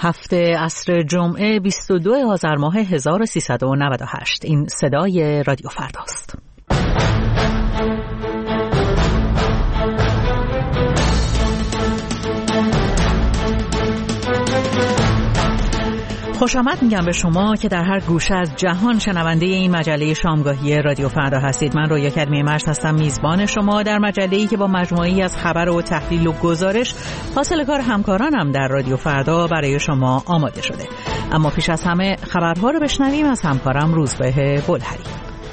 هفته عصر جمعه 22 آذر ماه 1398. این صدای رادیو فرداست. خوش آمد میگم به شما که در هر گوشه از جهان شنونده این مجله شامگاهی رادیو فردا هستید. من رویا کریمی مرز هستم، میزبان شما در مجله‌ای که با مجموعه‌ای از خبر و تحلیل و گزارش حاصل کار همکارانم در رادیو فردا برای شما آماده شده. اما پیش از همه خبرها رو بشنویم از همکارم روزبه بلهری.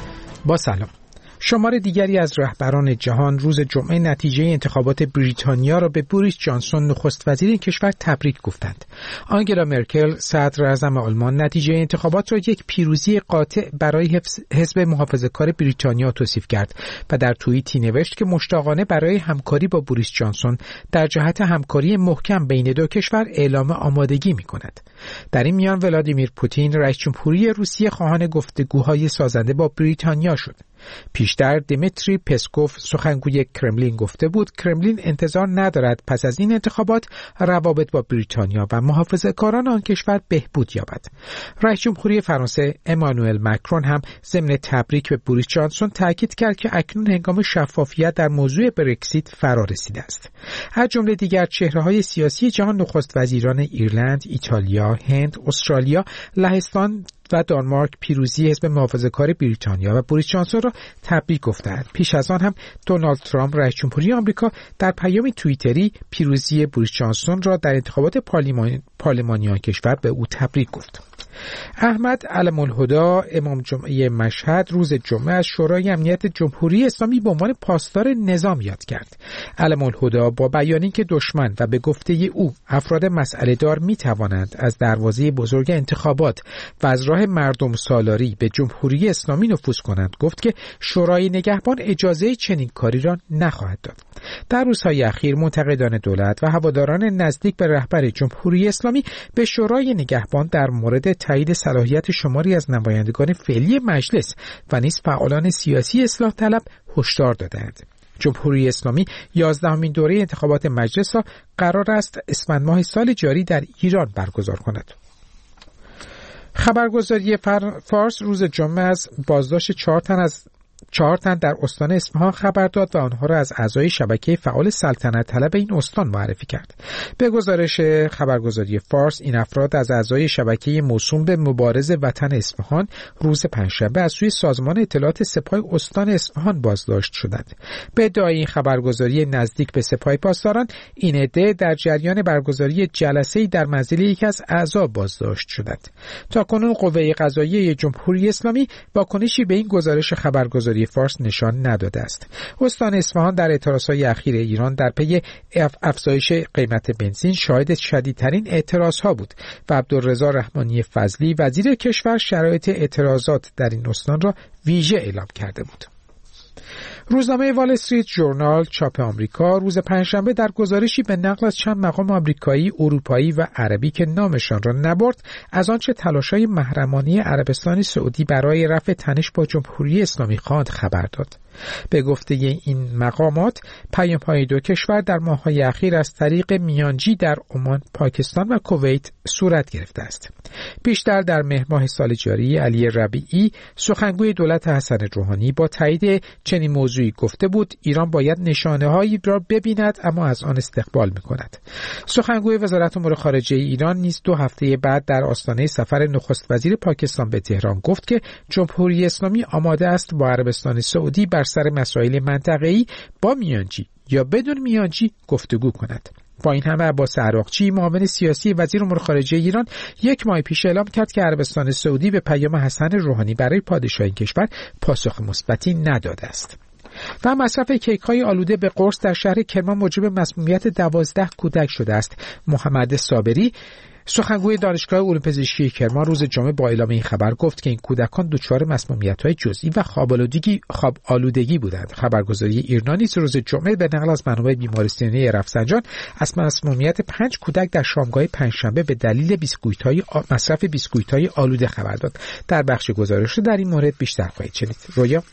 با سلام. شمار دیگری از رهبران جهان روز جمعه نتیجه انتخابات بریتانیا را به بوریس جانسون نخست وزیر کشور تبریک گفتند. آنگلا مرکل صدر اعظم آلمان نتیجه انتخابات را یک پیروزی قاطع برای حزب محافظه‌کار بریتانیا توصیف کرد و در توییتی نوشت که مشتاقانه برای همکاری با بوریس جانسون در جهت همکاری محکم بین دو کشور اعلام آمادگی می‌کند. در این میان ولادیمیر پوتین رئیس جمهوری روسیه خواهان گفتگوهای سازنده با بریتانیا شد. پیشتر دیمیتری پسکوف سخنگوی کرملین گفته بود کرملین انتظار ندارد پس از این انتخابات روابط با بریتانیا و محافظه‌کاران آن کشور بهبود یابد. رئیس جمهوری فرانسه امانوئل مکرون هم ضمن تبریک به بوریس جانسون تاکید کرد که اکنون هنگام شفافیت در موضوع برکزیت فرا رسیده است. از جمله دیگر چهره‌های سیاسی جهان نخست وزیران ایرلند، ایتالیا، هند، استرالیا، لهستان و دانمارک پیروزی حزب محافظه‌کار بریتانیا و بوریس جانسون را تبریک گفتند. پیش از آن هم دونالد ترامپ رئیس جمهوری آمریکا در پیام توییتری پیروزی بوریس جانسون را در انتخابات پارلمانی آن کشور به او تبریک گفت. احمد علم الهدا امام جمعه مشهد روز جمعه از شورای امنیت جمهوری اسلامی به عنوان پاسدار نظام یاد کرد. علم الهدا با بیانی که دشمن و به گفته او افراد مسئله دار می توانند از دروازه بزرگ انتخابات و از راه مردم سالاری به جمهوری اسلامی نفوذ کنند گفت که شورای نگهبان اجازه چنین کاری را نخواهد داد. در روزهای اخیر منتقدان دولت و هواداران نزدیک به رهبر جمهوری اسلامی به شورای نگهبان در مورد تایید صلاحیت شماری از نمایندگان فعلی مجلس و نیز فعالان سیاسی اصلاح طلب هشدار دادند. جمهوری اسلامی 11مین دوره انتخابات مجلس را قرار است اسفند ماه سال جاری در ایران برگزار کند. خبرگزاری فارس روز جمعه از بازداشت 4 تن در استان اصفهان خبر داد و آنها را از اعضای شبکه فعال سلطنت طلب این استان معرفی کرد. به گزارش خبرگزاری فارس این افراد از اعضای شبکه موسوم به مبارز وطن اصفهان روز پنجشنبه از سوی سازمان اطلاعات سپاه استان اصفهان بازداشت شدند. به ادعای این خبرگزاری نزدیک به سپاه پاسداران این عده در جریان برگزاری جلسه‌ای در منزل یکی از اعضا بازداشت شدند. تاکنون قوه قضاییه جمهوری اسلامی واکنشی به این گزارش خبرگزاری فارس نشان نداده است. استان اصفهان در اعتراضهای اخیر ایران در پی افزایش قیمت بنزین شاهد شدیدترین اعتراضها بود و عبدالرضا رحمانی فضلی وزیر کشور شرایط اعتراضات در این استان را ویژه اعلام کرده بود. روزنامه وال استریت ژورنال چاپ آمریکا روز پنجشنبه در گزارشی به نقل از چند مقام آمریکایی، اروپایی و عربی که نامشان را نبرد از آنچه تلاش‌های محرمانه عربستان سعودی برای رفع تنش با جمهوری اسلامی خواند خبر داد. به گفته این مقامات پیام‌های دو کشور در ماه‌های اخیر از طریق میانجی در عمان، پاکستان و کویت صورت گرفته است. پیشتر در مهر ماه سال جاری علی ربیعی سخنگوی دولت حسن روحانی با تایید چنین موضوعی گفته بود ایران باید نشانه‌هایی را ببیند اما از آن استقبال می‌کند. سخنگوی وزارت امور خارجه ایران نیز 2 هفته بعد در آستانه سفر نخست وزیر پاکستان به تهران گفت که جمهوری اسلامی آماده است با عربستان سعودی بر سر مسائل منطقه‌ای با میانجی یا بدون میانجی گفتگو کند. با این همه عباس عراقچی معاون سیاسی وزیر امور خارجه ایران 1 ماه پیش اعلام کرد که عربستان سعودی به پیام حسن روحانی برای پادشاه این کشور پاسخ مثبتی نداده است. و مصرف کیک‌های آلوده به قرص در شهر کرمان موجب مسمومیت 12 کودک شده است. محمد صابری سخنگوی دانشگاه علوم پزشکی کرمان روز جمعه با اعلام این خبر گفت که این کودکان دچار مسمومیت‌های جزئی و خواب آلودگی بودند. خبرگزاری ایرنا نیز روز جمعه به نقل از منابع بیمارستانی رفسنجان از مسمومیت 5 کودک در شامگاه پنجشنبه به دلیل مصرف بیسکویت‌های آلوده خبر داد. در بخش گزارش در این مورد بیشتر خواهید شنید. رویا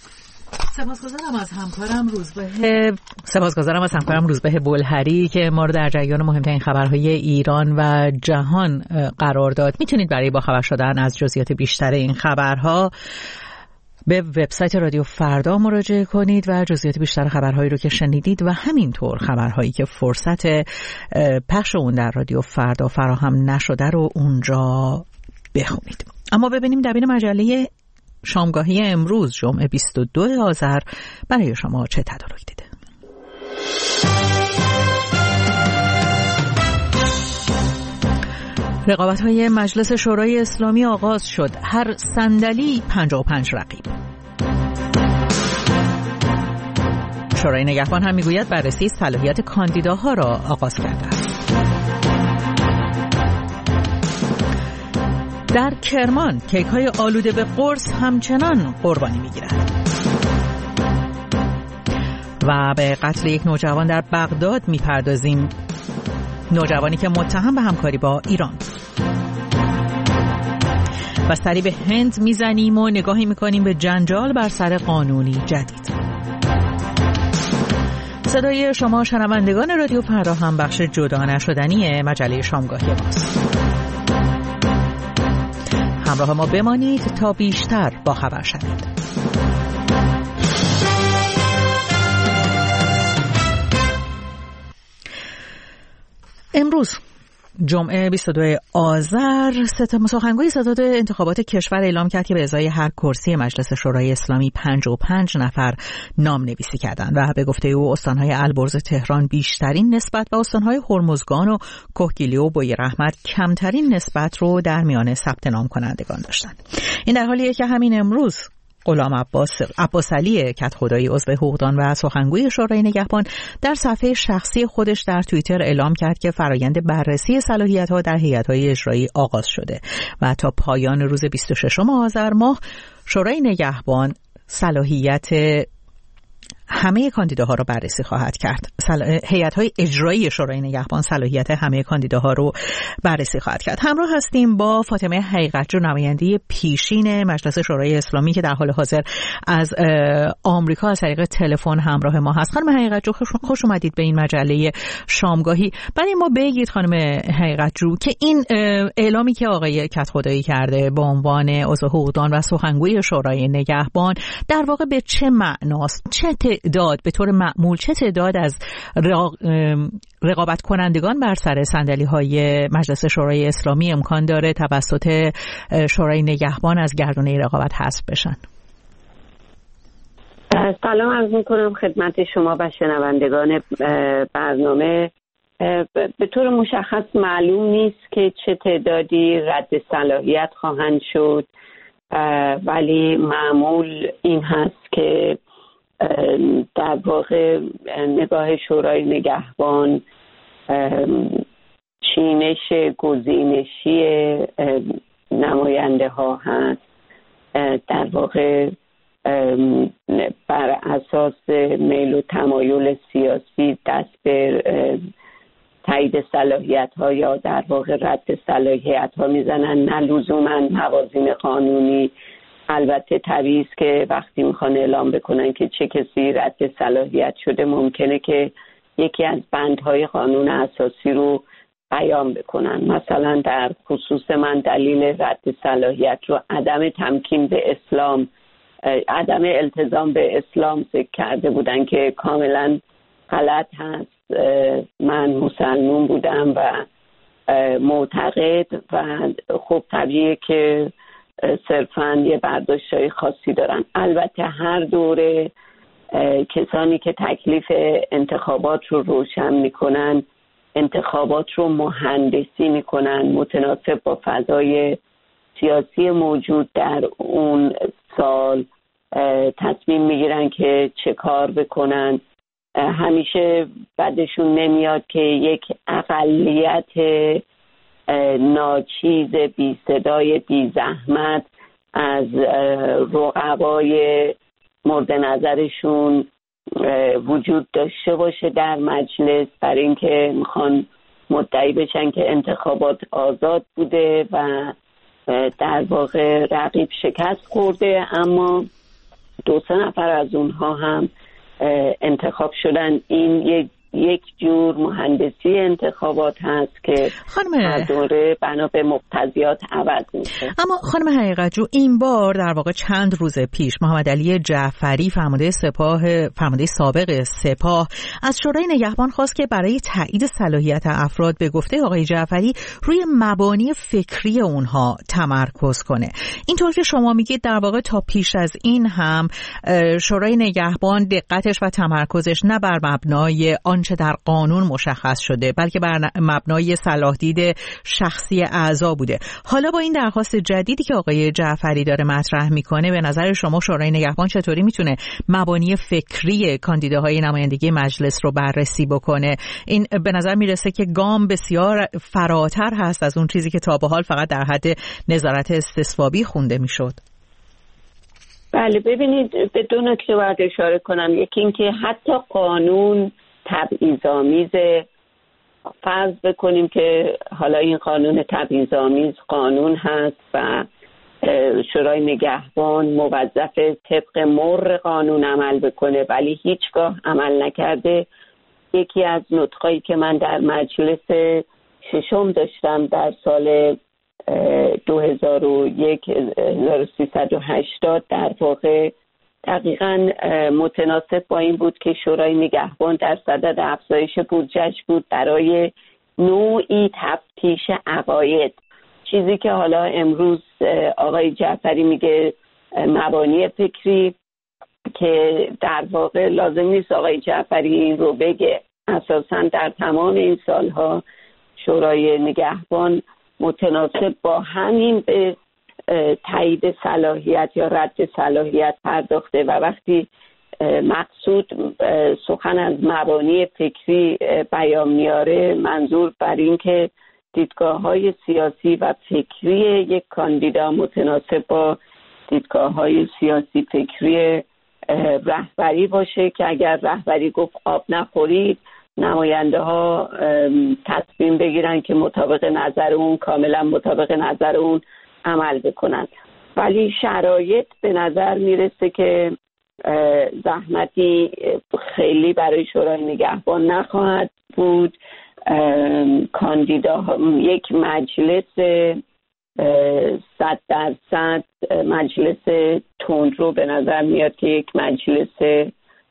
سپاسگزارم از همکارم روزبه بلهری که ما رو در جریان مهمترین خبرهای ایران و جهان قرار داد. میتونید برای با خبر شدن از جزئیات بیشتر این خبرها به وبسایت رادیو فردا مراجعه کنید و جزئیات بیشتر خبرهایی رو که شنیدید و همینطور خبرهایی که فرصت پخش اون در رادیو فردا فراهم نشده رو اونجا بخونید. اما ببینیم دبیر مجله شامگاهی امروز جمعه 22 آذر برای شما چه تدارک دیده. رقابت‌های مجلس شورای اسلامی آغاز شد. هر صندلی 55 رقیب. شورای نگهبان هم میگوید بررسی صلاحیت کاندیداها را آغاز کرده است. در کرمان کیک‌های آلوده به قرص همچنان قربانی می‌گیرد. و به قتل یک نوجوان در بغداد می‌پردازیم. نوجوانی که متهم به همکاری با ایران. و سری به هند میزنیم و نگاهی میکنیم به جنجال بر سر قانونی جدید. صدای شما شنوندگان رادیو فردا هم بخش جدا نشدنی مجله شامگاهی ماست. همراه ما بمانید تا بیشتر با خبر شوید. امروز جمعه 22 آذر سخنگوی ستاد انتخابات کشور اعلام کرد که به ازای هر کرسی مجلس شورای اسلامی 55 نفر نام نویسی کردند و به گفته او استانهای البرز تهران بیشترین نسبت و استانهای هرمزگان و کهگیلو و بویراحمد کمترین نسبت رو در میان ثبت نام کنندگان داشتند. این در حالیه که همین امروز غلام عباس علی کدخدایی عضو حقوقدان و سخنگوی شورای نگهبان در صفحه شخصی خودش در توییتر اعلام کرد که فرایند بررسی صلاحیت‌ها در هیئت‌های اجرایی آغاز شده و تا پایان روز 26 آذر ماه شورای نگهبان صلاحیت همه کاندیداها را بررسی خواهد کرد. هیئت‌های اجرایی شورای نگهبان صلاحیت همه کاندیداها رو بررسی خواهد کرد. همراه هستیم با فاطمه حقیقتجو، نماینده پیشین مجلس شورای اسلامی که در حال حاضر از آمریکا از طریق تلفن همراه ما هست. خانم حقیقتجو خوش اومدید به این مجله شامگاهی. برای ما بگید خانم حقیقتجو که این اعلامی که آقای کدخدایی کرده به عنوان عضو حقوقدان و سخنگوی شورای نگهبان در واقع به چه معناست؟ چه تعداد به طور معمول چه تعداد از رقابت کنندگان بر سر صندلی‌های مجلس شورای اسلامی امکان داره توسط شورای نگهبان از گردونه رقابت حذف بشن؟ سلام عرض می‌کنم خدمت شما و شنوندگان برنامه. به طور مشخص معلوم نیست که چه تعدادی رد صلاحیت خواهند شد، ولی معمول این هست که در واقع نگاه شورای نگهبان چینش گزینشی نماینده ها هست. در واقع بر اساس میل و تمایل سیاسی دست به تایید صلاحیت ها یا در واقع رد صلاحیت ها میزنن، نه لزوما موازین قانونی. البته طبیعی است که وقتی میخوان اعلام بکنن که چه کسی رد صلاحیت شده ممکنه که یکی از بندهای قانون اساسی رو بیان بکنن. مثلا در خصوص من دلیل رد صلاحیت رو عدم تمکین به اسلام، عدم التزام به اسلام ذکر کرده بودن که کاملا غلط هست. من مسلمان بودم و معتقد و خب طبیعیه که صرفاً یه برداشت‌های خاصی دارن. البته هر دوره کسانی که تکلیف انتخابات رو روشن میکنن انتخابات رو مهندسی میکنن متناسب با فضای سیاسی موجود در اون سال، تصمیم میگیرن که چه کار بکنن. همیشه بعدشون نمیاد که یک اقلیت ناچیز بی صدای بی زحمت از رقبای مورد نظرشون وجود داشته باشه در مجلس، برای اینکه میخوان مدعی بشن که انتخابات آزاد بوده و در واقع رقیب شکست خورده. اما 2-3 نفر از اونها هم انتخاب شدن. این یک جور مهندسی انتخابات هست که هر دوره بنا به مقتضیات عوض میشه. اما خانم حقیقتجو، این بار در واقع چند روز پیش محمد علی جعفری فرمانده سابق سپاه از شورای نگهبان خواست که برای تایید صلاحیت افراد به گفته آقای جعفری روی مبانی فکری اونها تمرکز کنه. اینطور که شما میگید در واقع تا پیش از این هم شورای نگهبان دقتش و تمرکزش نه بر مبنای آنچه در قانون مشخص شده بلکه بر مبنای صلاح‌دید شخصی اعضا بوده. حالا با این درخواست جدیدی که آقای جعفری داره مطرح میکنه، به نظر شما شورای نگهبان چطوری میتونه مبانی فکری کاندیداهای نمایندگی مجلس رو بررسی بکنه؟ این به نظر میرسه که گام بسیار فراتر هست از اون چیزی که تا به حال فقط در حد نظارت استصوابی خونده میشد. بله، ببینید به دو نکته باید اشاره کنم. یکی این که حتی قانون تبعیض‌آمیزه. فرض بکنیم که حالا این قانون تبعیض‌آمیز قانون هست و شورای نگهبان موظف طبق مر قانون عمل بکنه ولی هیچگاه عمل نکرده. یکی از نطقایی که من در مجلس ششم داشتم در سال 1380 در واقع دقیقاً متناسب با این بود که شورای نگهبان در صدد افزایش بودجه‌اش بود برای نوعی تفتیش عقاید، چیزی که حالا امروز آقای جعفری میگه مبانی فکری، که در واقع لازم نیست آقای جعفری این رو بگه. اساساً در تمام این سالها شورای نگهبان متناسب با همین به تایید صلاحیت یا رد صلاحیت پرداخته و وقتی مقصود سخن از مبانی فکری بیان میاره، منظور بر این که دیدگاه‌های سیاسی و فکری یک کاندیدا متناسب با دیدگاه‌های سیاسی فکری رهبری باشه، که اگر رهبری گفت آب نخورید، نماینده ها تصمیم بگیرن که مطابق نظر اون، کاملا مطابق نظر اون عمل بکنن. ولی شرایط به نظر میرسه که زحمتی خیلی برای شورای نگهبان نخواهد بود. کاندیدا یک مجلس 100% مجلس تندرو به نظر میاد که یک مجلس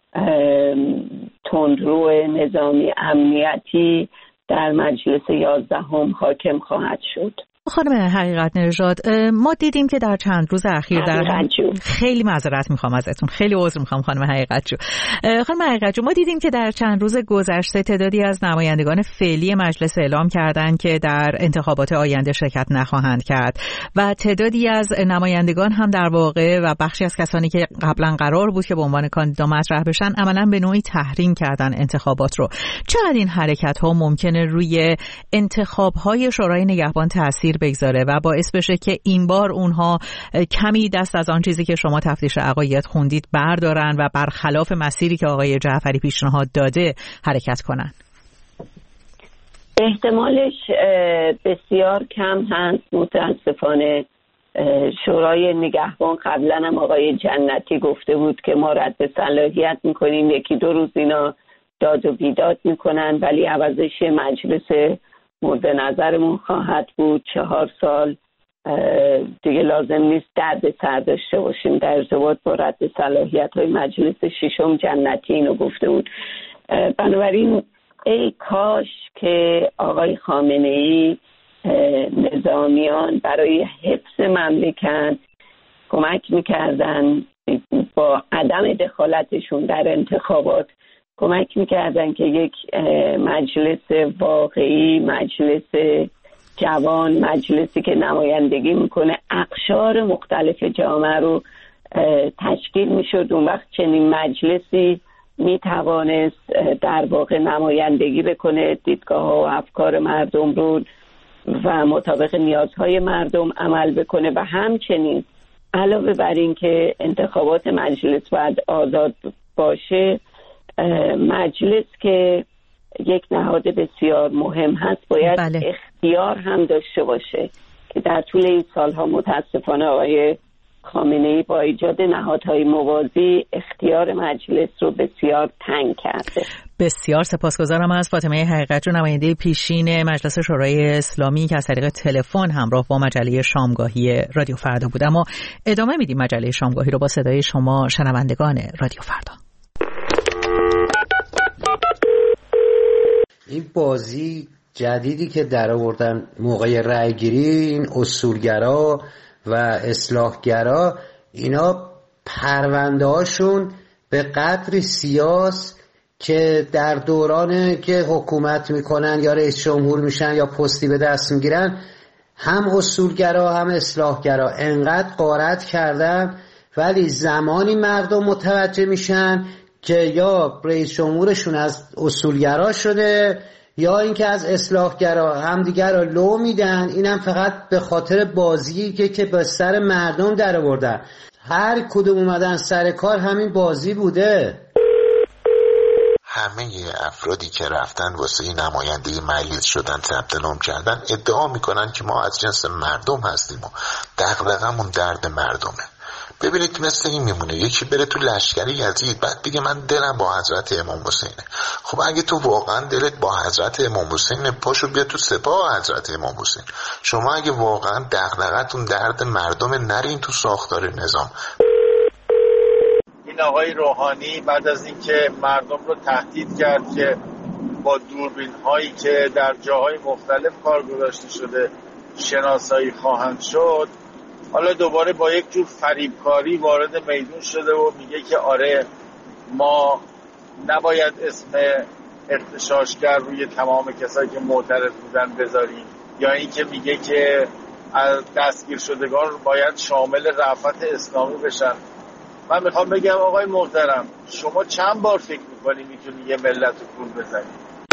تندرو نظامی امنیتی در مجلس 11 حاکم خواهد شد. خانم حقیقت نژاد، ما دیدیم که در چند روز اخیر خیلی معذرت میخوام ازتون، خیلی عذر میخوام خانم حقیقتجو. خانم حقیقتجو، ما دیدیم که در چند روز گذشته تعدادی از نمایندگان فعلی مجلس اعلام کردند که در انتخابات آینده شرکت نخواهند کرد و تعدادی از نمایندگان هم در واقع و بخشی از کسانی که قبلا قرار بود که به عنوان کاندیدا مطرح بشن عملاً به نوعی تحریم کردن انتخابات رو. چقدر این حرکت ها ممکنه روی انتخاب های شورای نگهبان تاثیر بگذاره و باعث بشه که این بار اونها کمی دست از آن چیزی که شما تفتیش عقاید خوندید بردارن و برخلاف مسیری که آقای جعفری پیشنهاد داده حرکت کنن؟ احتمالش بسیار کم هست. متاسفانه شورای نگهبان قبلا هم آقای جنتی گفته بود که ما رد صلاحیت میکنیم، 1-2 روز اینا داد و بیداد میکنن ولی عوضش مجلس مورد نظرمون خواهد بود. 4 سال دیگه لازم نیست درد سر داشته باشیم در ارتباط با رد صلاحیت‌های مجلس ششم. جنتی اینو گفته بود. بنابراین ای کاش که آقای خامنه‌ای نظامیان برای حفظ مملکت کمک میکردن، با عدم دخالتشون در انتخابات کمک میکردن که یک مجلس واقعی، مجلس جوان، مجلسی که نمایندگی میکنه اقشار مختلف جامعه رو تشکیل میشد. اون وقت چنین مجلسی میتوانست در واقع نمایندگی بکنه، دیدگاه ها و افکار مردم رو و مطابق نیازهای مردم عمل بکنه و همچنین علاوه بر این که انتخابات مجلس باید آزاد باشه، مجلس که یک نهاد بسیار مهم هست باید اختیار هم داشته باشه که در طول این سالها متاسفانه آقای خامنه‌ای با ایجاد نهادهای موازی اختیار مجلس رو بسیار تنگ کرده. بسیار سپاسگزارم از فاطمه حقیقت‌جو، نماینده پیشین مجلس شورای اسلامی که از طریق تلفن همراه با مجله شامگاهی رادیو فردا بود. اما ادامه میدیم مجله شامگاهی رو با صدای شما شنوندگان رادیو فردا. این بازی جدیدی که در آوردن موقع رأی گیری، این اصولگرا و اصلاحگرا، اینا پرونده هاشون به قدری سیاس که در دوران که حکومت میکنن یا رئیس جمهور میشن یا پستی به دست میگیرن، هم اصولگرا هم اصلاحگرا انقدر غارت کردن، ولی زمانی مردم متوجه میشن که یا رئیس جمهورشون از اصولگرا شده یا اینکه از اصلاحگرا، هم دیگر رو لو میدن. اینم فقط به خاطر بازی که به سر مردم در آوردن. هر کدوم اومدن سر کار همین بازی بوده. همه افرادی که رفتن واسه نماینده مجلس شدن، ثبت نام کردن، ادعا میکنن که ما از جنس مردم هستیم و دغدغمون درد مردمه. ببینید مثل این میمونه، یکی بره تو لشکری یزید، بعد دیگه من دلم با حضرت امام حسینه. خب اگه تو واقعا دلت با حضرت امام حسینه، پاشو بیا تو سپاه حضرت امام حسین. شما اگه واقعا دغدغتون درد مردمه، نرین تو ساختار نظام. این آقای روحانی بعد از اینکه مردم رو تهدید کرد که با دوربین هایی که در جاهای مختلف کار گذاشته شده شناسایی خواهند شد، حالا دوباره با یک جور فریبکاری وارد میدون شده و میگه که آره ما نباید اسم اغتشاشگر روی تمام کسایی که معترض بودن بذاریم، یا اینکه میگه که از دستگیر شدگان باید شامل رأفت اسلامی بشن. من میخوام بگم آقای محترم، شما چند بار فکر میکنی میتونی یه ملت رو کول بزنی؟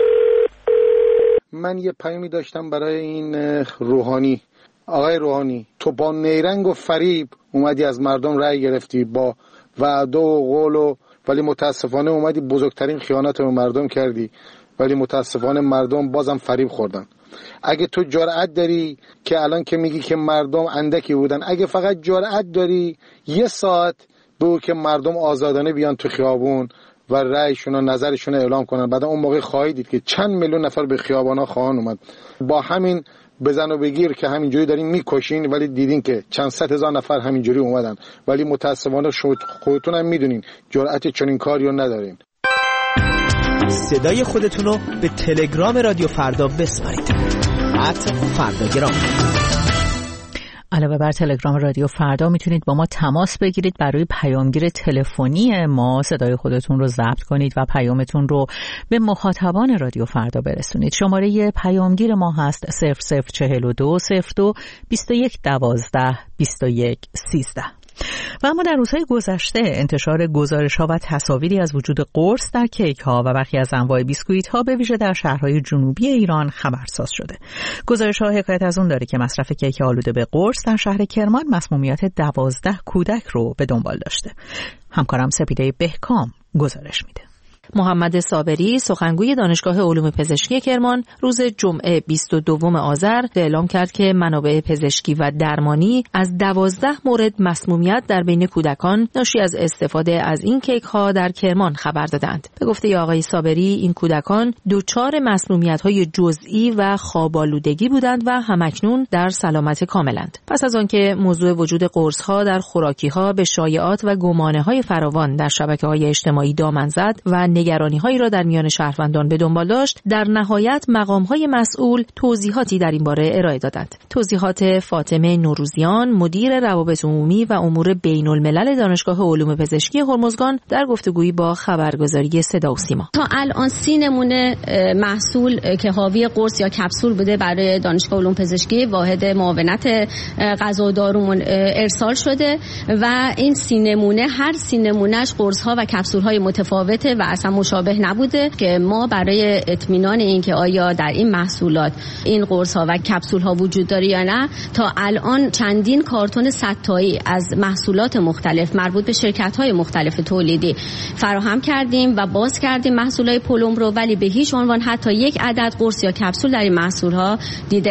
من یه پیامی داشتم برای این روحانی. آقای روحانی، تو با نیرنگ و فریب اومدی از مردم رأی گرفتی، با وعده و قول، ولی متاسفانه اومدی بزرگترین خیانت به مردم کردی، ولی متاسفانه مردم بازم فریب خوردن. اگه تو جرأت داری که الان که میگی که مردم اندکی بودن، اگه فقط جرأت داری یه ساعت بگو که مردم آزادانه بیان تو خیابون و رأیشون و نظرشون اعلام کنن، بعد اون موقع خواهید دید که چند میلیون نفر به خیابانا خواهان اومد. با همین بزن و بگیر که همینجوری دارین میکشین، ولی دیدین که چند صد هزار نفر همینجوری اومدن، ولی متاسفانه خودتون هم میدونین جرأت چنین کاری رو ندارین. صدای خودتون رو به تلگرام رادیو فردا بسپارید. @فرداگرام. علاوه بر تلگرام رادیو فردا میتونید با ما تماس بگیرید. برای پیامگیر تلفنی ما صدای خودتون رو ضبط کنید و پیامتون رو به مخاطبان رادیو فردا برسونید. شماره پیامگیر ما هست 0042 02 21 12 21 13. و اما در روزهای گذشته انتشار گزارش‌ها و تصاویری از وجود قرص در کیک‌ها و برخی از انواع بیسکویت‌ها به ویژه در شهرهای جنوبی ایران خبرساز شده. گزارش‌ها حکایت از اون داره که مصرف کیک آلوده به قرص در شهر کرمان مسمومیت 12 کودک رو به دنبال داشته. همکارم سپیده بهکام گزارش میده. محمد صابری، سخنگوی دانشگاه علوم پزشکی کرمان، روز جمعه 22 آذر اعلام کرد که منابع پزشکی و درمانی از 12 مورد مسمومیت در بین کودکان ناشی از استفاده از این کیک‌ها در کرمان خبر دادند. به گفته آقای صابری، این کودکان دچار مسمومیت‌های جزئی و خواب‌آلودگی بودند و همکنون در سلامت کاملند. پس از آنکه موضوع وجود قرص‌ها در خوراکی‌ها به شایعات و گمانه‌های فراوان در شبکه‌های اجتماعی دامن زد و نگرانی‌هایی را در میان شهروندان به دنبال داشت، در نهایت مقام‌های مسئول توضیحاتی در این باره ارائه دادند. توضیحات فاطمه نوروزیان، مدیر روابط عمومی و امور بین‌الملل دانشگاه علوم پزشکی هرمزگان، در گفتگویی با خبرگزاری صدا و سیما. تا الان 30 نمونه محصول که حاوی قرص یا کپسول بوده برای دانشگاه علوم پزشکی واحد معاونت غذا و دارومون ارسال شده و این 30 نمونه، هر 30 نمونهش قرص‌ها و کپسول‌های متفاوته و اصلا مشابه نبوده که ما برای اطمینان این که آیا در این محصولات این قرص‌ها و کپسول‌ها وجود داره یا نه، تا الان چندین کارتون 100 تایی از محصولات مختلف مربوط به شرکت‌های مختلف تولیدی فراهم کردیم و باز کردیم محصولات پلم رو، ولی به هیچ عنوان حتی یک عدد قرص یا کپسول در این محصول‌ها دیده نشد.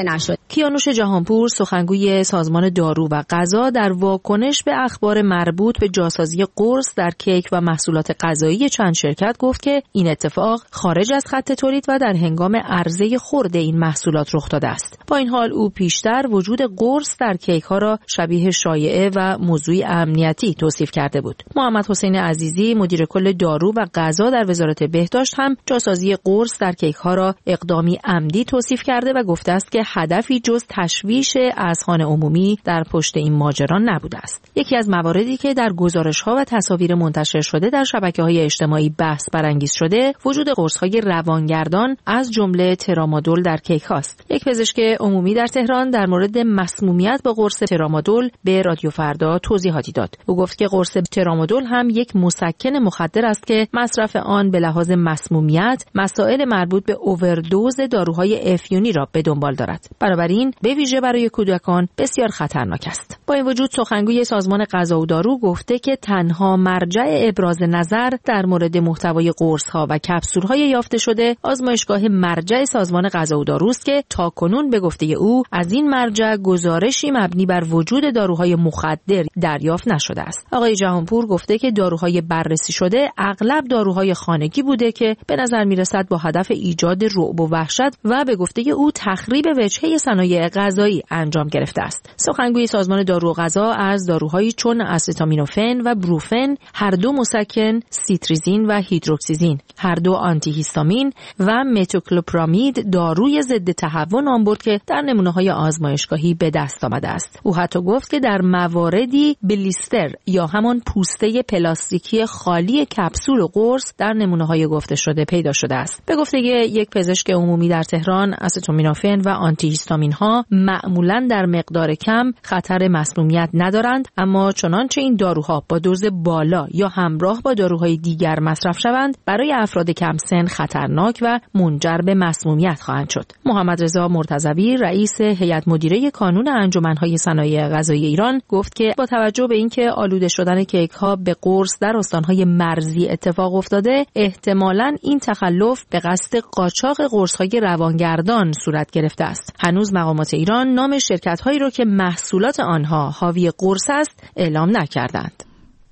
کیانوش جهانپور سخنگوی سازمان دارو و غذا در واکنش به اخبار مربوط به جاسازی قرص در کیک و محصولات غذایی چند شرکت گفت که این اتفاق خارج از خط تولید و در هنگام عرضه خرد این محصولات رخ داده است. با این حال او پیشتر وجود قرص در کیک ها را شبیه شایعه و موضوع امنیتی توصیف کرده بود. محمد حسین عزیزی مدیر کل دارو و غذا در وزارت بهداشت هم جاسازی قرص در کیک ها را اقدامی عمدی توصیف کرده و گفته است که هدفی جز تشویش اذهان عمومی در پشت این ماجرا نبوده است. یکی از مواردی که در گزارش‌ها و تصاویر منتشر شده در شبکه‌های اجتماعی بحث برانگیز شده، وجود قرص‌های روانگردان از جمله ترامادول در کیک هاست. یک پزشک عمومی در تهران در مورد مسمومیت با قرص ترامادول به رادیو فردا توضیحاتی داد. او گفت که قرص ترامادول هم یک مسکن مخدر است که مصرف آن به لحاظ مسمومیت مسائل مربوط به اووردوز داروهای افیونی را به دنبال دارد. بنابراین به ویژه برای کودکان بسیار خطرناک است. با این وجود سخنگوی سازمان غذا و دارو گفته که تنها مرجع ابراز نظر در مورد محتوای قرص‌ها و کپسول‌های یافته شده آزمایشگاه مرجع سازمان غذا و دارو است که تاکنون به گفته او از این مرجع گزارشی مبنی بر وجود داروهای مخدر دریافت نشده است. آقای جهانپور گفته که داروهای بررسی شده اغلب داروهای خانگی بوده که به نظر میرسد با هدف ایجاد رعب و وحشت و به گفته او تخریب وجهه صنایع غذایی انجام گرفته است. سخنگوی سازمان دارو و غذا از داروهایی چون استامینوفن و بروفن، هر دو مسکن، سیتریزین و هیدروکسیزین، هر دو آنتی هیستامین و متوکلوپرامید داروی ضد تهوع نام برد که در نمونه‌های آزمایشگاهی به دست آمده است. او حتی گفت که در مواردی بلیستر یا همان پوسته پلاستیکی خالی کپسول و قرص در نمونه‌های گفته شده پیدا شده است. به گفته یک پزشک عمومی در تهران، استامینوفن و آنتی هیستامین ها معمولاً در مقدار کم خطر مسمومیت ندارند، اما چنانچه این داروها با دوز بالا یا همراه با داروهای دیگر مصرف شوند برای افراد کم سن خطرناک و منجر به مسمومیت خواهند شد. محمد رضا مرتضوی رئیس هیئت مدیره کانون انجمن‌های صنایع غذایی ایران گفت که با توجه به اینکه آلوده شدن کیک‌ها به قرص در استان‌های مرزی اتفاق افتاده، احتمالاً این تخلف به قصد قاچاق قرص‌های روانگردان صورت گرفته است. هنوز مقامات ایران نام شرکت‌هایی را که محصولات آنها حاوی قرص است اعلام نکردند.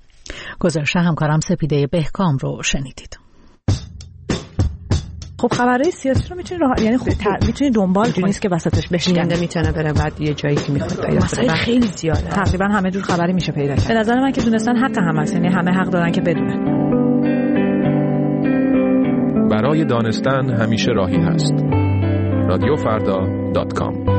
گزارش همکارم سپیده بهکام رو شنیدید. خب خبرهای سیاسی رو میتونی دنبال کنی، نیست که وسطش بشکنه، میتونه بره بعد یه جایی که میخواد پیدا کنه. خیلی زیاده، تقریبا همه جور خبری میشه پیدا کرد. به نظر من که دونستن حق همه است، یعنی همه حق دارن که بدونن. برای دانستن همیشه راهی هست. رادیوفردا.com.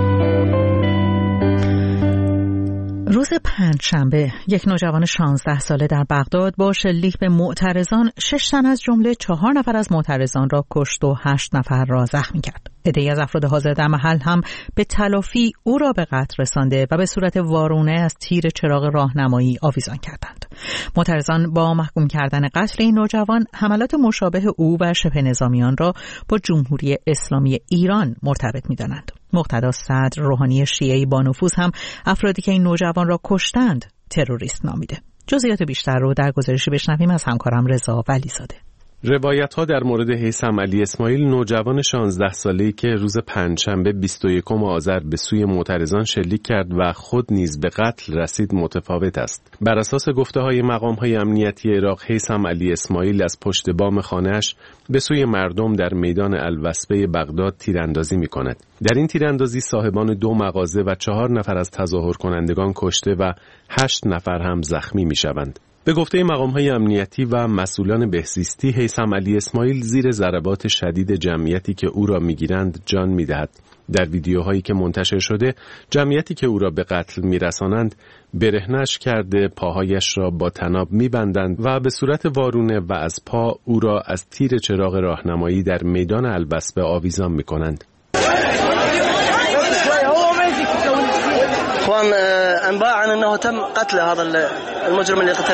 روز پنجشنبه یک نوجوان 16 ساله در بغداد با شلیک به معترضان 6 تن از جمله 4 نفر از معترضان را کشت و 8 نفر را زخمی کرد. عده‌ای از افراد حاضر در محل هم به تلافی او را به قتل رسانده و به صورت وارونه از تیر چراغ راهنمایی آویزان کردند. معترضان با محکوم کردن قتل این نوجوان حملات مشابه او و شبه نظامیان را با جمهوری اسلامی ایران مرتبط می‌دانند. مقتدا صدر روحانی شیعی با نفوذ هم افرادی که این نوجوان را کشتند تروریست نامیده. جزئیات بیشتر رو در گزارشی بشنویم از همکارم رضا ولیزاده. روایت‌ها در مورد هیثم علی اسماعیل، نوجوان 16 ساله‌ای که روز پنجشنبه 21 آذر به سوی معترضان شلیک کرد و خود نیز به قتل رسید، متفاوت است. بر اساس گفته‌های مقام‌های امنیتی عراق، هیثم علی اسماعیل از پشت بام خانه‌اش به سوی مردم در میدان الوسبه بغداد تیراندازی می‌کند. در این تیراندازی صاحبان 2 مغازه و 4 نفر از تظاهر کنندگان کشته و 8 نفر هم زخمی می‌شوند. به گفته مقام‌های امنیتی و مسئولان بهزیستی، هیثم علی اسماعیل زیر ضربات شدید جمعیتی که او را می‌گیرند جان می‌دهد. در ویدیوهایی که منتشر شده، جمعیتی که او را به قتل می‌رسانند برهنه‌اش کرده پاهایش را با طناب می‌بندند و به صورت وارونه و از پا او را از تیر چراغ راهنمایی در میدان الوسبه آویزان می‌کنند. اخوان انباء عن انه تم قتل هذا المجرم اللي قتل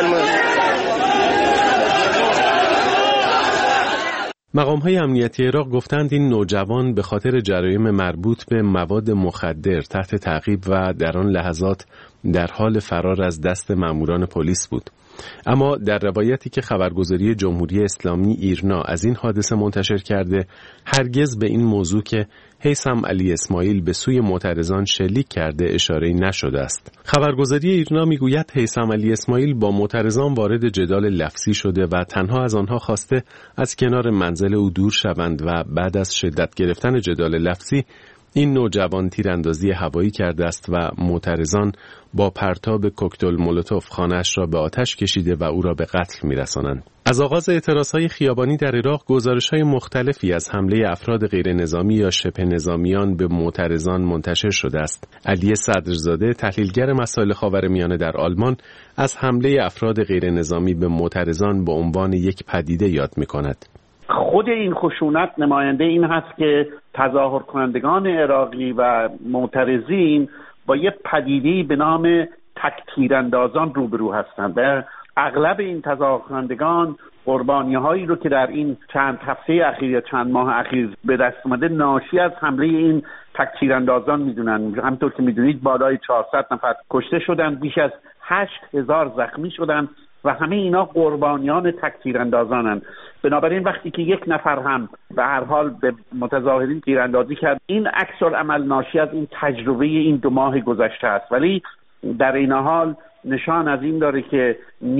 مقام‌های امنیتی عراق گفتند این نوجوان به خاطر جرایم مربوط به مواد مخدر تحت تعقیب و در آن لحظات در حال فرار از دست ماموران پلیس بود. اما در روایتی که خبرگزاری جمهوری اسلامی ایرنا از این حادثه منتشر کرده، هرگز به این موضوع که هیثم علی اسماعیل به سوی معترضان شلیک کرده اشاره‌ای نشده است. خبرگزاری ایرنا میگوید هیثم علی اسماعیل با معترضان وارد جدال لفظی شده و تنها از آنها خواسته از کنار منزل او دور شوند و بعد از شدت گرفتن جدال لفظی این نوجوان تیراندازی هوایی کرده است و معترضان با پرتاب کوکتل مولوتوف خانه‌اش را به آتش کشیده و او را به قتل می‌رسانند. از آغاز اعتراضهای خیابانی در عراق گزارش‌های مختلفی از حمله افراد غیر نظامی یا شبه نظامیان به معترضان منتشر شده است. علی صدرزاده، تحلیلگر مسائل خاورمیانه در آلمان، از حمله افراد غیر نظامی به معترضان به عنوان یک پدیده یاد می‌کند. خود این خشونت نماینده این هست که تظاهر کنندگان عراقی و معترضین با یک پدیده‌ای به نام تک‌تیراندازان روبرو هستند. و اغلب این تظاهر کنندگان قربانی‌هایی رو که در این چند هفته اخیر یا چند ماه اخیر به دست اومده ناشی از حمله این تک‌تیراندازان میدونن. همونطور که میدونید بالای 400 نفر کشته شدن، بیش از 8000 زخمی شدن و همه اینا قربانیان تک‌تیراندازانن. بنابراین وقتی که یک نفر هم به هر حال به متظاهرین تیراندازی کرد، این عکس‌العمل ناشی از این تجربه این 2 ماه گذشته است، ولی در این حال نشان از این داره که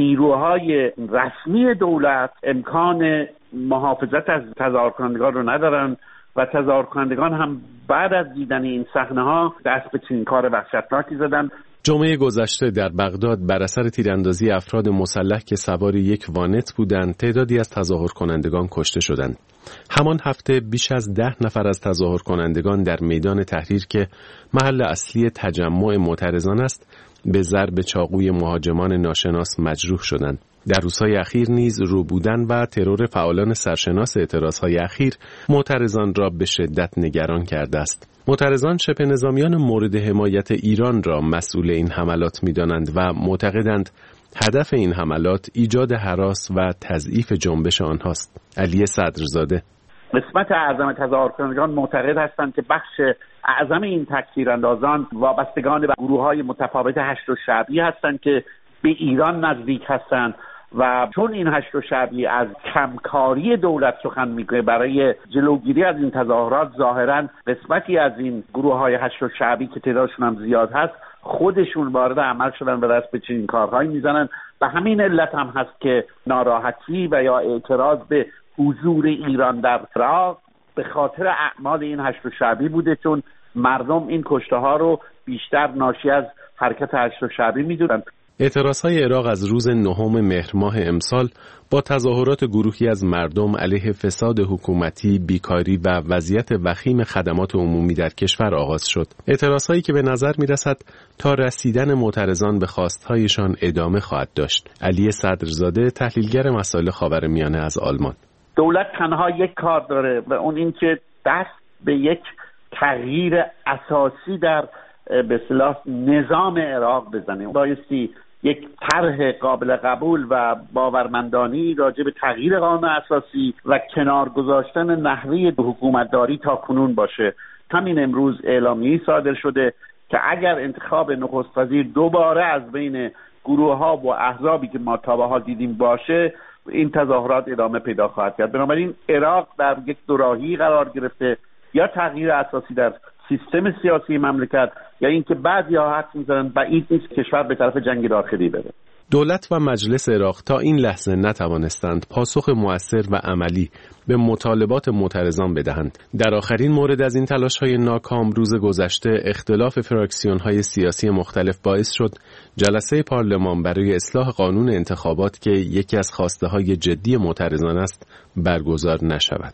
نیروهای رسمی دولت امکان محافظت از تظاهرکنندگان رو ندارن و تظاهرکنندگان هم بعد از دیدن این صحنه‌ها دست به چنین کار وحشتناکی زدن. جمعه گذشته در بغداد بر اثر تیراندازی افراد مسلح که سوار یک وانت بودند، تعدادی از تظاهرکنندگان کشته شدند. همان هفته بیش از 10 نفر از تظاهرکنندگان در میدان تحریر که محل اصلی تجمع معترضان است، به ضرب چاقوی مهاجمان ناشناس مجروح شدند. در روزهای اخیر نیز روبودن و ترور فعالان سرشناس اعتراضهای اخیر معترضان را به شدت نگران کرده است. معترضان شبه نظامیان مورد حمایت ایران را مسئول این حملات می‌دانند و معتقدند هدف این حملات ایجاد هراس و تضعیف جنبش آنهاست. علی صدرزاده: قسمت اعظم تظاهرکنندگان معتقد هستند که بخش اعظم این تکفیراندازان وابستگان به گروه‌های متفاوت هشت شعبی هستند که به ایران نزدیک هستند و چون این هشت شعبی از کمکاری دولت سخن میگه برای جلوگیری از این تظاهرات، ظاهراً قسمتی از این گروه‌های هشت شعبی که تعدادشون هم زیاد هست خودشون وارد عمل شدن و دست به چنین کارهایی میزنن. به همین علت هم هست که ناراحتی و یا اعتراض به حضور ایران در عراق به خاطر اعمال این هشت شعبی بوده، چون مردم این کشته ها رو بیشتر ناشی از حرکت هشت شعبی میدونن. اعتراضهای عراق از روز 9 مهر ماه امسال با تظاهرات گروهی از مردم علیه فساد حکومتی، بیکاری و وضعیت وخیم خدمات عمومی در کشور آغاز شد. اعتراضهایی که به نظر می‌رسد تا رسیدن معترضان به خواستهایشان ادامه خواهد داشت. علی صدرزاده، تحلیلگر مسائل خاورمیانه از آلمان: دولت تنها یک کار داره و اون این که دست به یک تغییر اساسی در به اصطلاح نظام عراق بزنه. بایستی یک طرح قابل قبول و باورمندانی راجع به تغییر قانون اساسی و کنار گذاشتن نحوه حکومتداری تا کنون باشه. همین امروز اعلامیه‌ای صادر شده که اگر انتخاب نخست وزیر دوباره از بین گروه‌ها و احزابی که ما تا به حال دیدیم باشه، این تظاهرات ادامه پیدا خواهد کرد. بنابراین عراق در یک دوراهی قرار گرفته، یا تغییر اساسی در سیستم سیاسی مملکت یا اینکه بعضی‌ها حد می‌زنن بعید نیست کشور به طرف جنگ داخلی بره. دولت و مجلس عراق تا این لحظه نتوانستند پاسخ مؤثر و عملی به مطالبات معترضان بدهند. در آخرین مورد از این تلاش‌های ناکام روز گذشته اختلاف فراکسیون‌های سیاسی مختلف باعث شد جلسه پارلمان برای اصلاح قانون انتخابات که یکی از خواسته‌های جدی معترضان است برگزار نشود.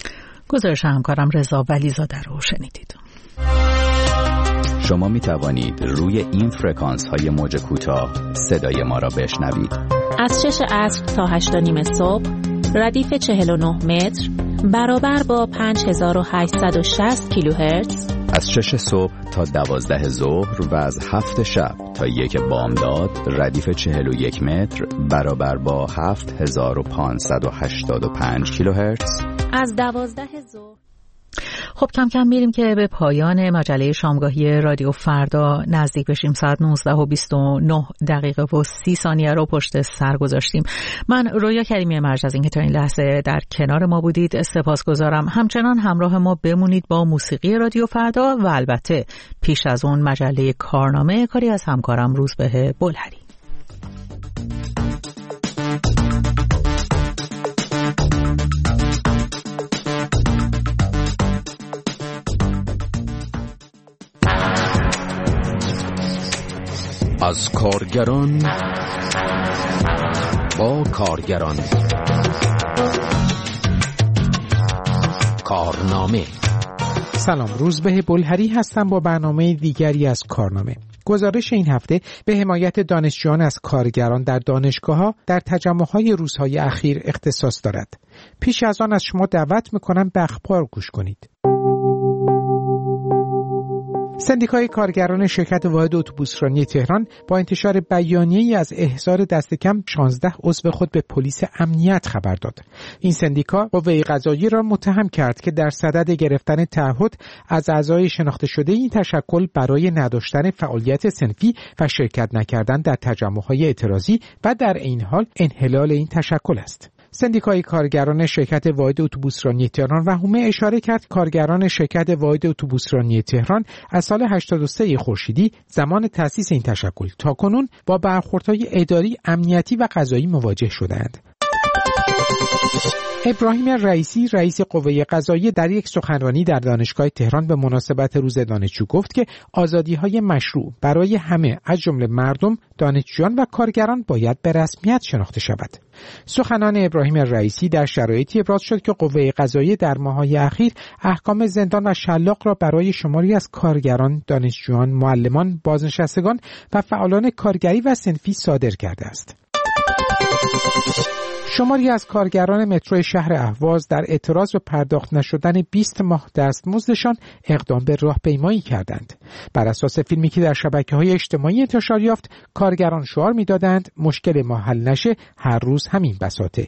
گزارش همکارم رضا ولیزاده رو شنیدید. شما می توانید روی این فرکانس های موج کوتاه صدای ما را بشنوید. از 6 عصر تا 8:30 صبح ردیف 49 متر برابر با 5860 کیلوهرتز، از 6 صبح تا 12 ظهر و از 7 شب تا 1 بامداد ردیف 41 متر برابر با 7585 کیلوهرتز، از 12 ظهر خب کم کم میریم که به پایان مجله شامگاهی رادیو فردا نزدیک بشیم. ساعت 19:29 و 30 ثانیه رو پشت سر گذاشتیم. من رویا کریمی مرج از اینکه تا این لحظه در کنار ما بودید سپاسگزارم. همچنان همراه ما بمونید با موسیقی رادیو فردا و البته پیش از اون مجله کارنامه، کاری از همکارم روزبه بلهری. از کارگران با کارگران، کارنامه. سلام، روزبه بلهری هستم با برنامه دیگری از کارنامه. گزارش این هفته به حمایت دانشجویان از کارگران در دانشگاه‌ها در تجمع‌های روزهای اخیر اختصاص دارد. پیش از آن از شما دعوت می‌کنم به اخبار گوش کنید. سندیکای کارگران شرکت واحد اتوبوسرانی تهران با انتشار بیانیه‌ای از احضار دست کم 16 عضو خود به پلیس امنیت خبر داد. این سندیکا قوه قضاییه را متهم کرد که در صدد گرفتن تعهد از اعضای شناخته شده این تشکل برای نداشتن فعالیت صنفی و شرکت نکردن در تجمع‌های اعتراضی و در این حال انحلال این تشکل است. سندیکای کارگران شرکت واحد اتوبوسرانی تهران و حومه اشاره کرد کارگران شرکت واحد اتوبوسرانی تهران از سال 83 خورشیدی زمان تأسیس این تشکل تاکنون با برخوردهای اداری، امنیتی و قضایی مواجه شدند. ابراهیم رئیسی رئیس قوه قضاییه در یک سخنرانی در دانشگاه تهران به مناسبت روز دانشجو گفت که آزادی‌های مشروع برای همه از جمله مردم، دانشجویان و کارگران باید به رسمیت شناخته شود. سخنان ابراهیم رئیسی در شرایطی ابراز شد که قوه قضاییه در ماه‌های اخیر احکام زندان و شلاق را برای شماری از کارگران، دانشجویان، معلمان، بازنشستگان و فعالان کارگری و صنفی صادر کرده است. شماری از کارگران مترو شهر اهواز در اعتراض به پرداخت نشدن 20 ماه دستمزدشان اقدام به راهپیمایی کردند. بر اساس فیلمی که در شبکه‌های اجتماعی انتشار یافت، کارگران شعار می‌دادند مشکل ما حل نشه، هر روز همین بساطه.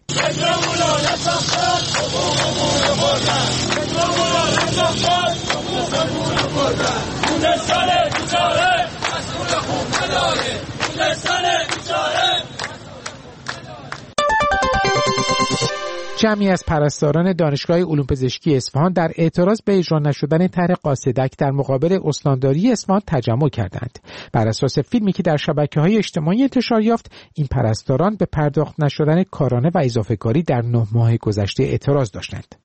جمعی از پرستاران دانشگاه علوم پزشکی اصفهان در اعتراض به اجرا نشدن طرح قاصدک در مقابل استانداری اصفهان تجمع کردند. بر اساس فیلمی که در شبکه‌های اجتماعی انتشار یافت، این پرستاران به پرداخت نشدن کارانه و اضافه کاری در 9 ماه گذشته اعتراض داشتند.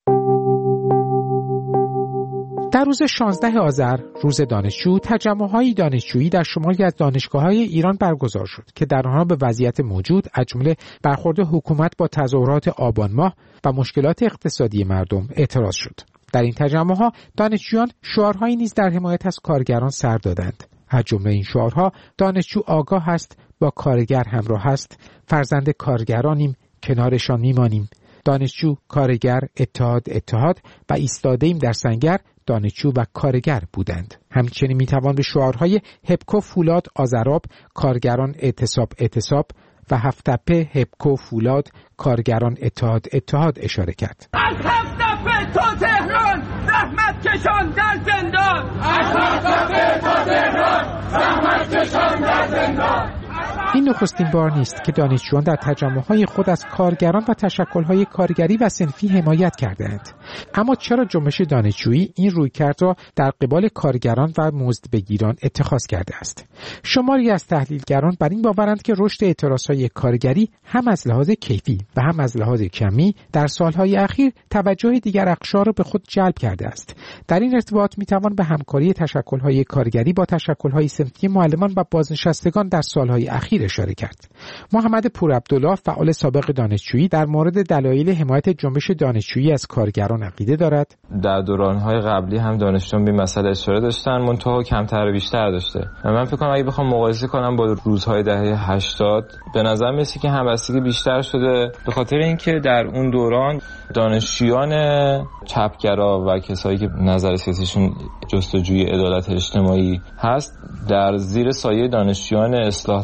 در روز 16 آذر، روز دانشجو، تجمع‌های دانشجویی در شماری از دانشگاه‌های ایران برگزار شد که در آنها به وضعیت موجود از جمله برخورد حکومت با تظاهرات آبان ماه و مشکلات اقتصادی مردم اعتراض شد. در این تجمع‌ها دانشجویان شعارهایی نیز در حمایت از کارگران سر دادند. از جمله این شعارها دانشجو آگاه است، با کارگر همراه است، فرزند کارگرانیم، کنارشان میمانیم، دانشجو، کارگر، اتحاد و ایستاده‌ایم در سنگر، دانشجو و کارگر بودند. همچنین میتوان به شعارهای هپکو فولاد آذراب، کارگران اعتصاب و هفت‌تپه هپکو فولاد، کارگران اتحاد اشاره کرد. از هفت‌تپه تا تهران زحمت کشان در زندان، از هفت‌تپه تا تهران زحمت کشان در زندان. این نخستین بار نیست که دانشجویان در تجمع‌های خود از کارگران و تشکل‌های کارگری و صنفی حمایت کردند. اما چرا جنبش دانشجویی این رویکرد را در قبال کارگران و مزدبگیران اتخاذ کرده است؟ شماری از تحلیلگران بر این باورند که رشد اعتراضهای کارگری هم از لحاظ کیفی و هم از لحاظ کمی در سالهای اخیر توجه دیگر اقشار را به خود جلب کرده است. در این ارتباط می‌توان به همکاری تشکل‌های کارگری با تشکل‌های صنفی معلمان و بازنشستگان در سالهای اخیر اشاره کرد. محمد پورعبدالله، فعال سابق دانشجویی، در مورد دلایل حمایت جنبش دانشجویی از کارگران عقیده دارد. در دوران‌های قبلی هم دانشجویان به مسئله اشاره داشتن، منتها کمتر و بیشتر داشته. من فکر کنم اگه بخوام مقایسه کنم با روزهای دهه 80 به نظر میاد که همبستگی بیشتر شده، به خاطر اینکه در اون دوران دانشجویان چپگرا و کسایی که نظر سیاسیشون جستجوی عدالت اجتماعی هست در زیر سایه دانشجویان اصلاح طلب و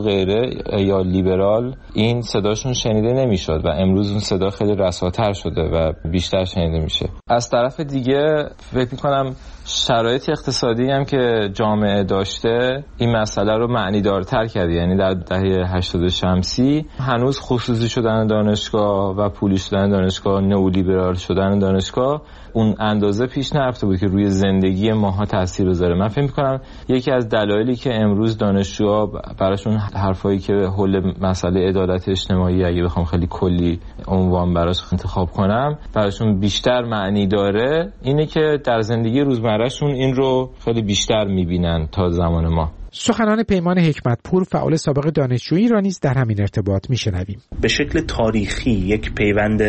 غیره یا لیبرال این صداشون شنیده نمیشد و امروز اون صدا خیلی رساتر شده و بیشتر شنیده میشه. از طرف دیگه فکر می‌کنم شرایط اقتصادی هم که جامعه داشته این مسئله رو معنیدارتر کرده. یعنی در دهه 80 شمسی هنوز خصوصی شدن دانشگاه و پولی شدن دانشگاه، نئولیبرال شدن دانشگاه اون اندازه پیش نرفته بود که روی زندگی ماها تاثیر بذاره. من فکر می‌کنم یکی از دلایلی که امروز دانشجوها براشون حرفایی که حول مسئله عدالت اجتماعی، اگه بخوام خیلی کلی عنوان براش انتخاب کنم، براشون بیشتر معنی داره، اینه که در زندگی روزمرهشون این رو خیلی بیشتر می‌بینن تا زمان ما. سخنان پیمان حکمتپور فعال سابق دانشجویی را نیز در همین ارتباط میشنویم. به شکل تاریخی یک پیوند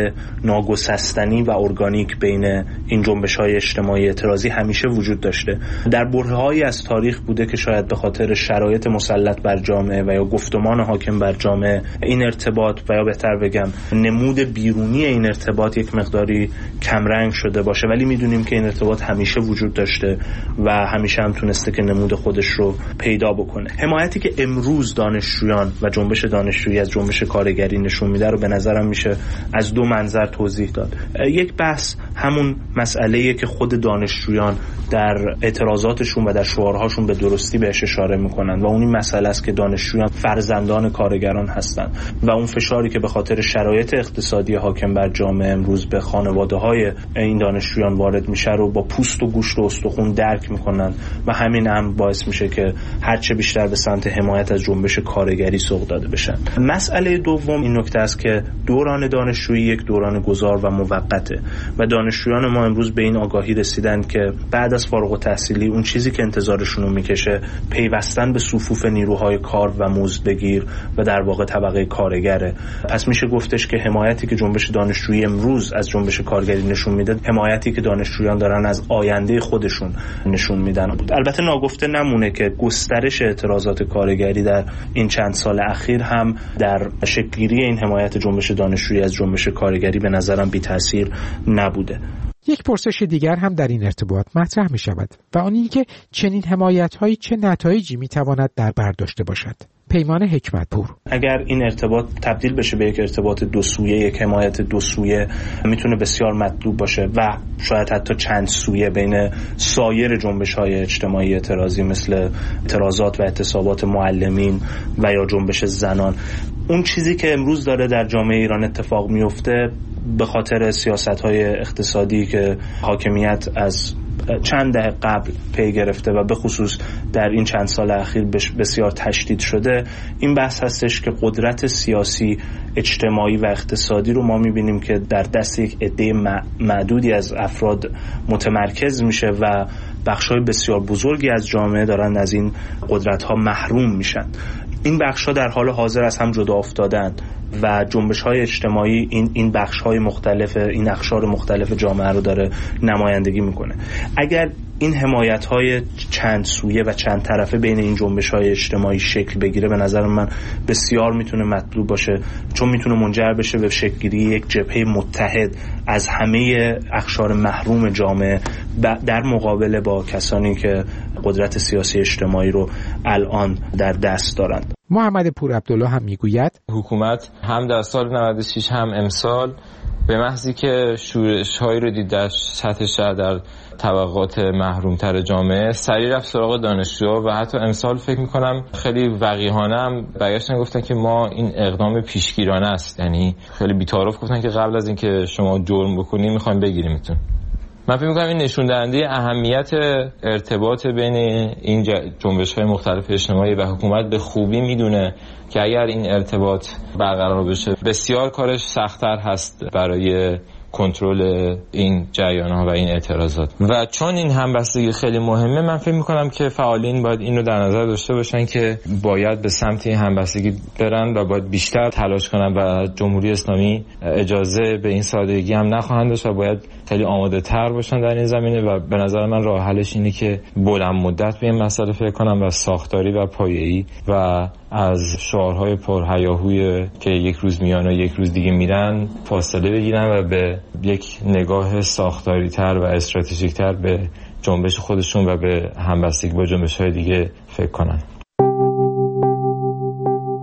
ناگسستنی و ارگانیک بین این جنبش‌های اجتماعی اعتراضی همیشه وجود داشته. در برهه‌هایی از تاریخ بوده که شاید به خاطر شرایط مسلط بر جامعه و یا گفتمان حاکم بر جامعه این ارتباط و یا بهتر بگم نمود بیرونی این ارتباط یک مقداری کمرنگ شده باشه، ولی میدونیم که این ارتباط همیشه وجود داشته و همیشه هم تونسته که نمود خودش رو پیدا بکنه. حمایتی که امروز دانشجویان و جنبش دانشجویی از جنبش کارگری نشون میده رو به نظرم میشه از دو منظر توضیح داد. یک بحث همون مسئله‌ایه که خود دانشجویان در اعتراضاتشون و در شعارهاشون به درستی بهش اشاره میکنن و اون این مسئله است که دانشجویان فرزندان کارگران هستن و اون فشاری که به خاطر شرایط اقتصادی حاکم بر جامعه امروز به خانواده‌های این دانشجویان وارد میشه رو با پوست و گوشت و استخوان درک میکنن و همین هم باعث میشه که هرچه بیشتر به سمت حمایت از جنبش کارگری سوق داده بشن. مسئله دوم این نکته است که دوران دانشجویی یک دوران گذار و موقته و دانشجویان ما امروز به این آگاهی رسیدن که بعد از فارغ التحصیلی اون چیزی که انتظارشون رو میکشه پیوستن به صفوف نیروهای کار و مزدبگیر و در واقع طبقه کارگره. پس میشه گفتش که حمایتی که جنبش دانشجویی امروز از جنبش کارگری نشون میده، حمایتی که دانشجویان دارن از آینده خودشون نشون میدن. البته ناگفته نمونه که گسترش اعتراضات کارگری در این چند سال اخیر هم در شکل‌گیری این حمایت جنبش دانشجویی از جنبش کارگری به نظرم بی تاثیر نبوده. یک پرسش دیگر هم در این ارتباط مطرح می شود و آن این که چنین حمایت‌هایی چه نتایجی می تواند در بر داشته باشد. پیمان حکمتپور: اگر این ارتباط تبدیل بشه به یک ارتباط دو سویه، یک حمایت دو سویه، میتونه بسیار مطلوب باشه و شاید حتی چند سویه بین سایر جنبش‌های اجتماعی اعتراضی مثل اعتراضات و اعتصابات معلمین و یا جنبش زنان. اون چیزی که امروز داره در جامعه ایران اتفاق میفته به خاطر سیاست‌های اقتصادی که حاکمیت از چند دهه قبل پی گرفته و به خصوص در این چند سال اخیر بسیار تشدید شده، این بحث هستش که قدرت سیاسی، اجتماعی و اقتصادی رو ما می‌بینیم که در دست یک عده معدودی از افراد متمرکز میشه و بخش‌های بسیار بزرگی از جامعه دارن از این قدرت‌ها محروم میشن. این بخش‌ها در حال حاضر از هم جدا افتادن و جنبش‌های اجتماعی این بخش‌های مختلف، این اقشار مختلف جامعه رو داره نمایندگی میکنه. اگر این حمایت‌های چند سویه و چند طرفه بین این جنبش‌های اجتماعی شکل بگیره، به نظر من بسیار میتونه مطلوب باشه، چون میتونه منجر بشه به شکل‌گیری یک جبهه متحد از همه اقشار محروم جامعه در مقابله با کسانی که قدرت سیاسی اجتماعی رو الان در دست دارند. محمد پور عبدالله هم میگوید حکومت هم در سال 96 هم امسال به محضی که شورش‌هایی رو دید در سطح شهر در طبقات محرومتر جامعه، سریع رفت سراغ دانشجوها و حتی امسال فکر میکنم خیلی وقیحانه هم برگشتن گفتن که ما این اقدام پیشگیرانه است. یعنی خیلی بی‌تعارف گفتن که قبل از اینکه شما جرم بکنید میخوایم بگیریمتون. من فکر می‌کنم این نشون دهنده اهمیت ارتباط بین این جنبش‌های مختلف اجتماعی و حکومت به خوبی میدونه که اگر این ارتباط برقرار بشه بسیار کارش سخت‌تر هست برای کنترل این جریان‌ها و این اعتراضات. و چون این همبستگی خیلی مهمه، من فکر می‌کنم که فعالین باید این رو در نظر داشته باشن که باید به سمت این همبستگی برن و باید بیشتر تلاش کنن و جمهوری اسلامی اجازه به این سادگی هم نخواهند داشت و باید خیلی آماده‌تر باشن در این زمینه و به نظر من راه حلش اینه که بلند مدت به این مسئله فکر کنن و ساختاری و پایه‌ای و از شعارهای پرهیاهوی که یک روز میان و یک روز دیگه میرن فاصله بگیرن و به یک نگاه ساختاری تر و استراتژیک تر به جنبش خودشون و به همبستگی با جنبش‌های دیگه فکر کنن.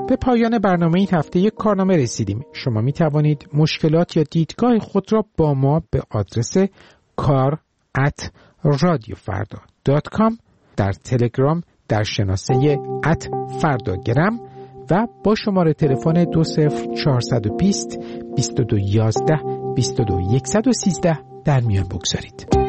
به پایان برنامه این هفته یک کارنامه رسیدیم. شما می توانید مشکلات یا دیدگاه خود را با ما به آدرس kar@radiofarda.com در تلگرام در شناسه @فرداگرم و با شماره تلفن 20420 2211 22113 در میان بگذارید.